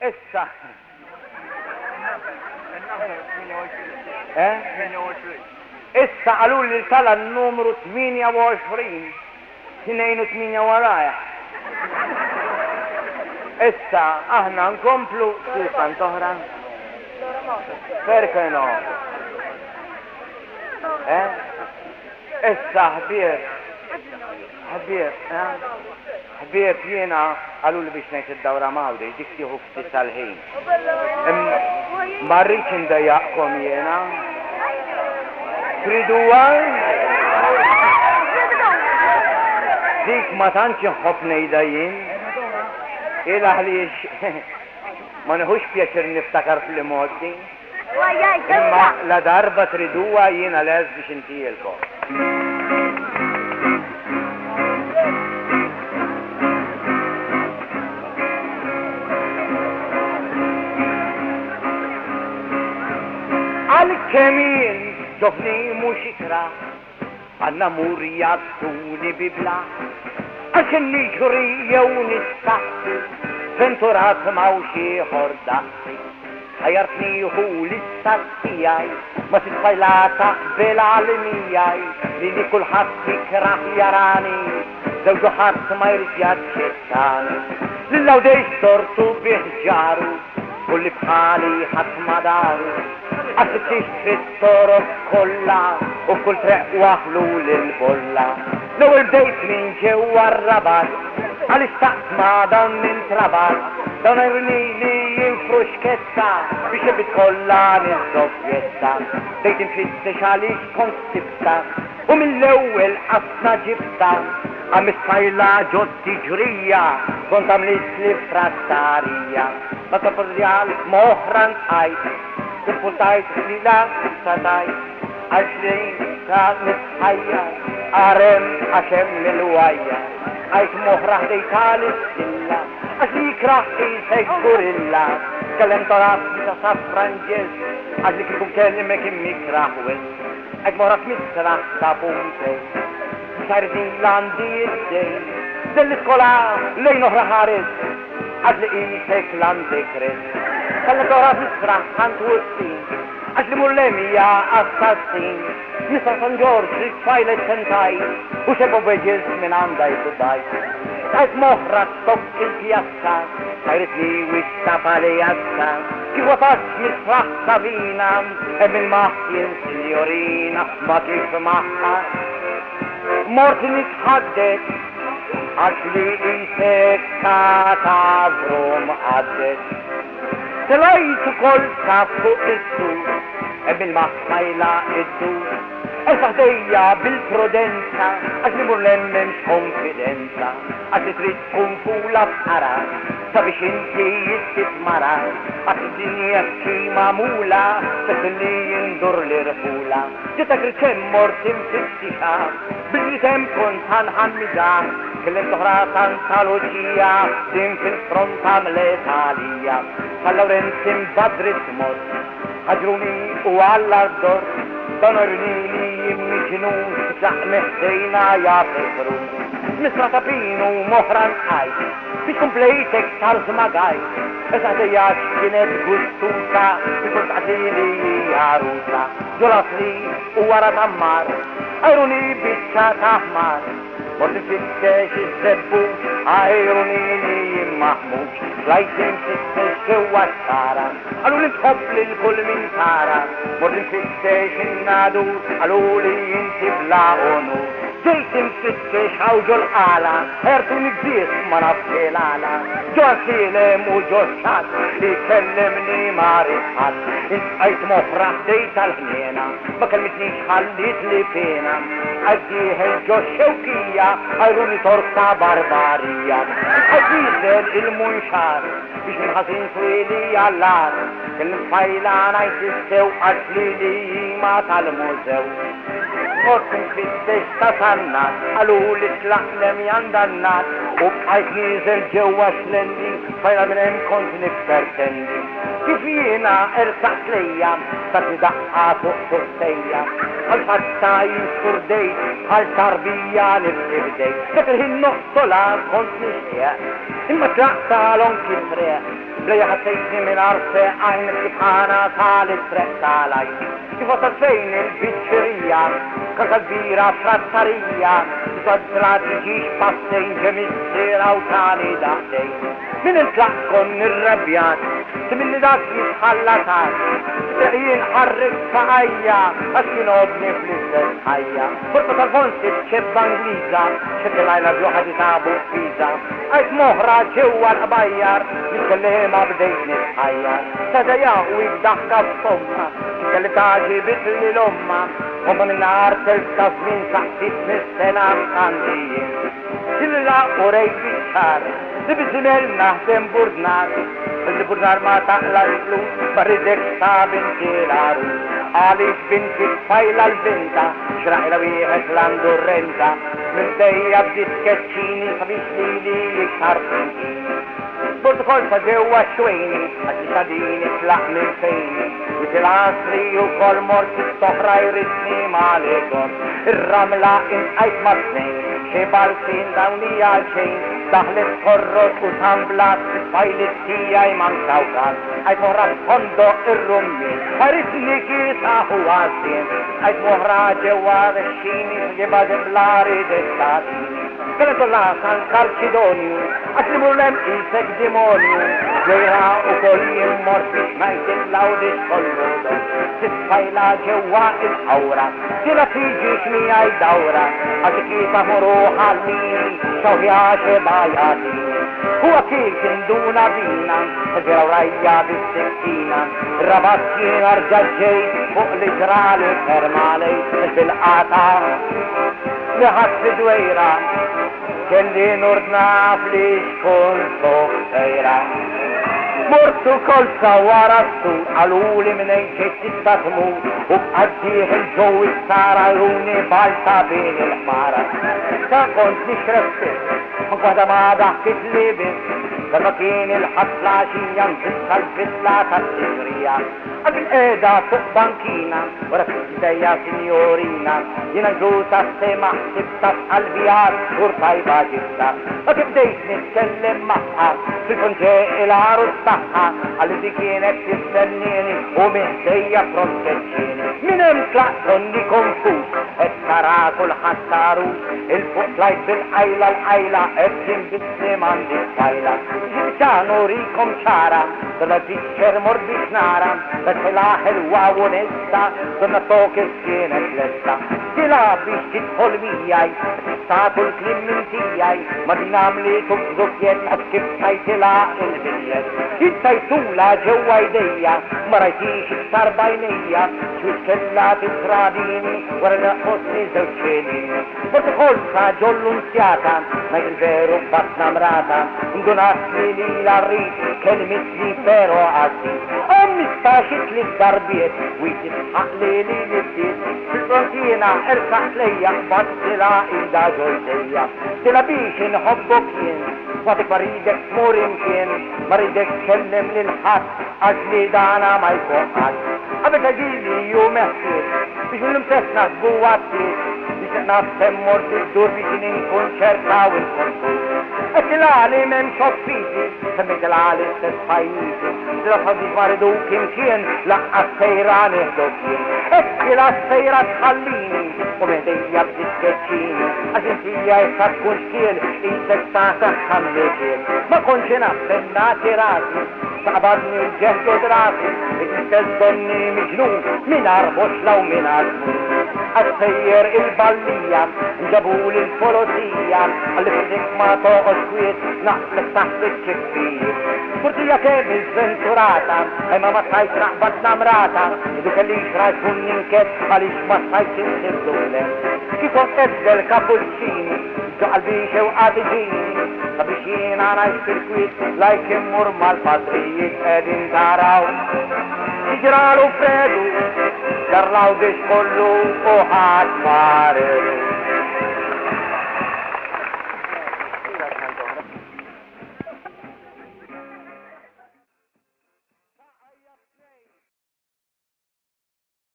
issa. 28. Issa għalu li tala n-numru 28. 2 waraja. Issa, aħna nkomplu sisan toħra. Perché no? Issa, ħbieb jiena għalu li biex nejt id-dawra mawdi, dik tiħu ftit tal-ħin. Marriċ indajaqkom jiena. Tridu għaj? Dik ma tantx nħobb ngħidha jien. Ila għaliex ma nħux pjaċir niftakar fl-modi. Imma la darba triduwa jiena les biex intijilkom. Għal-kemin ġofni mux ikra għanna muri jadduni bibla għaxin niġri jew nistaħsi venturat maw xieħor daħsi ħajartni hu l-istazzijaj ma titfajlata bil-għalimijaj li kulħadd jikrah jarani zewġu ħadd ma jrid jaċċettani lill-għawdejx tortu biħġaru kulli bħali ħadd ma daru għaxitix fit-toroq kolla u kull treq waħlu l-bolla l-ewwel bdejt minn ġewwa r-rabat għaliex taqt ma dawn minn trabat dawn irnili jinfruxketta biex ibit kollha niż-żovjetta bdejt infittex għaliex kont sibta u mill-ewwel qasna ġibta għamis fajla ġoddi ġrija kont għamlit li frattarija ma topordjal moħran għajt Kupputajt li la satajt, għaxlin ta' nisħajja, għarem għaxem mil-wajja, għajt moħraħ dejtali s-silla, għaxli kraħ isek gorilla, kellem taraf ta' safranġez, għaxli kikum kellimek immikraħ wes, għajt moħraħ misraħ ta' pumpej, xardi landi id-dej, dell-iskola lejn oħra ħares, għaxli isek landi kres, kellem taraf misraħ ħantu s-sin, għaxli mullemija assassin, Mr. San George fajlet sentaj, u xebo beġiz minn għandaj tuddaj. Għajt moħra stop il-pjazza, għajrit li wista palejazza, kif watax misraħ sabina, min maħkien signorina, ma kif maħħa. Morti nitħaddet, għaxli isek katavrum għaddet. Telajtu kol kafu issu, bil-maħħajla iddu, el-saħdejja bil-prudenza, għax li murlemmem konfidenza, għax li trid tkun fula f'qara, sabiex inti jistitmara, għax id-dinja xima mula, sess li jindur l-irħula. Ġitak riċem mortim fittika, bil-ritem kontan ħammida, kellem toħra tantaloġija, din fil-fronta mletalija, tal-Lawrenzim Badris mod, ħaġruni u għall-ardor, donornili jimmiġinu, ġaħmeħdejna jafekru. Misra tapinu moħran għajt, biex komplejtek tal-zmagaj, eżadejax kienet gustuta, biex għadili jaruta, ġolasli u wara tammar, għajruni bieċa taħmar, morti fittex iż-zebbu, għajruni li jimmaħmux, lajtim fittex ġewa xara, għallu li tħobb li l-kull min tara, morti fittex innadu, għallu li jinti bla onu, ġejtim fittex għawġu l-għala, ħertu nibżis ma nafġelala, ġo għasilem u ġo xat, li kellemni maritħat, intqajt moħra ħdejta l-ħniena, ma kelmitnix ħallit li pena, għaddiħel ġo xewkija, għajruni torta barbarija, għaddiħel il-munxar, biex nħazin twili għallar, il-fajla najtistew għaxli li jima tal-mużew. Mortin fittex ta' sannat, għalu li tlaqlem jandannat, u bħajt nizel ġewa xlendi, fajla minnem kont niftertendi. Kif jina ersaqt lejja, ta' tidaqqa fuq turtejja, għal-fatta jinskurdejt, għal-tarbija niftibdejt. Dak il-ħin noħtola kont nixtieq, imma tlaqta l-onki freq, Bli ħassejtni minn arse għajn kifħana salit fretta laj. Kifot fejn il-bicċerija, kaka kbira frazzarija, kifot tratiġiġ passej ġemissira u tani daħdej. Min il-tlaq kon nirrabjat, timilli dak jitħallatat, jien ħarrik faqajja, għax jinobni fl-istess ħajja. Furqa tal-fonsi ċebba Angliża, ċebbilajla bjuħa ditabu fiza, għajt moħra ġewa l-qabajjar, jitkellima bdejt nitħajjar. Sadaja u jibdaħka f-somma, kelli taġi bitli l-omma, umma minna artel stazmin saħsit mis-sena għandijin. Silla u rejt biċċar, li bizimel naħdem burdnar, li burdnar ma taqla l-flus, barridek sabin tilaru. Għalix binti fajla l-binta, xraqla wieħed l-għandu renta, minn dejja bdiet keċċini sabiex li iktar finkini. Burdu kolfa ġewa xwejni, għaxi xadini tlaq minn fejni, u til-asri u kol morti s-soħra jrisni malekom. Ir-ramla inqajt ma-snejn, xebalsin dawni għal-xejn, daħlet korrot u tamblat, fajlit tijaj man sawkat, għajt moħra fondo ir-rummi, għaritni kisaħu għazin, għajt moħra ġewa d-xini, ġeba ġeblari d-statini. Kienet l-lasan karċidonju, għax li murlem isek demonju, ġejra u kol jimmort biex najt il-lawdis kolludo, titfajla ġewa il-awra, tila tiġiġ mijaj dawra, għax kisa muruħa l-mini, xawħjaxe bajatini. Huwa kif induna bina, ġera rajja bis-sikkina, rabatkien arġaġġej fuq li ġrali fermalej, bil-qata liħat dwejra, kelli nurdna fli xkun soħtejra. Mortu kolsa warastu, għaluli minnejn ċeċċista tmu, u bħaddiħ il-ġow il-sara juni balta bin il-ħmara. Ta' kont nixreftis, għada ma daħkit libis, għada kien il-ħasla xinjan zista l-bidla tal-sigrija. Għadil edha fuq bankina, wara f-sidejja signorina, jina ġuta s-sema sibta f-qalbijat, ur tajba ġibta. Għadil bdejt nitkellem maħħa, fil-konġe il-ħaru s-taħħa, għalli di kienet t-istennini u miħdejja fronteċċini. Minem tlaqtonni konfus, et karakul ħattaru, il-fuq lajt bil-qajla l-qajla, et jim bis-siman dik-fajla. Ġibċanu rikom ċara, dalla ġiċċer morbix nara, Telaħ il-wawunista, donna tokis kienet lesta. Tila biex titħol mijaj, statu l-klim minn tijaj, ma dinamli tubżukjet għad kif tajtila il-biljet. Jittajtula ġewa idejja, ma rajtix iktar bajnija, xwis kella titradini, wara naqosni zewċenini. Portu kolsa ġollunzjata, ma il-veru batna mrata, ndunat li l-arrit, kelmitli pero għazzi. Mistaxit li darbiet, u jtisħaq li l-bdiet, fil-frontina irkaħ lejja, battila ida ġojdejja. Tila biex inħobbu kien, għadik maridek smur imkien, maridek kellem l-ħat, għax li dana ma jkun ħat. Għabek għagili ju meħsiet, biex l-imsesna għuwattiet, biex nafsem mort id-dur biex ninkun ċerta u nkun Etilali mem xoffiti, semmetilali stess pajjiżi, la faddi maridu kimkien, laqqa sejra neħdu kien. Ettila sejra tħallini, u meħdejja b'diskeċċini, għax intija jessa tkun xkiel, jisek tasa xammekien. Ma konċi nafsem natirati, saqbadni l-ġehdu drati, istess donni miġnun, minar boxla u minar tmun. Għassejjer il-ballija, ġabul il-polizija, għalli fidik ma toqos kwiet, naqlek taħt il-ċiffir. Kurtija kem il-venturata, ma ma tajt raqbad namrata, idu kelli xraġ kun ninket, għalix ma tajt il-sibdule. Kikon eddel cappuccini, ġoqal biex ew għadiġini, sabiex jina najx fil-kwiet, lajk immur mal-patrijiet edin taraw. Iġralu fredu, Darlaw biex kollu u ħat mareru.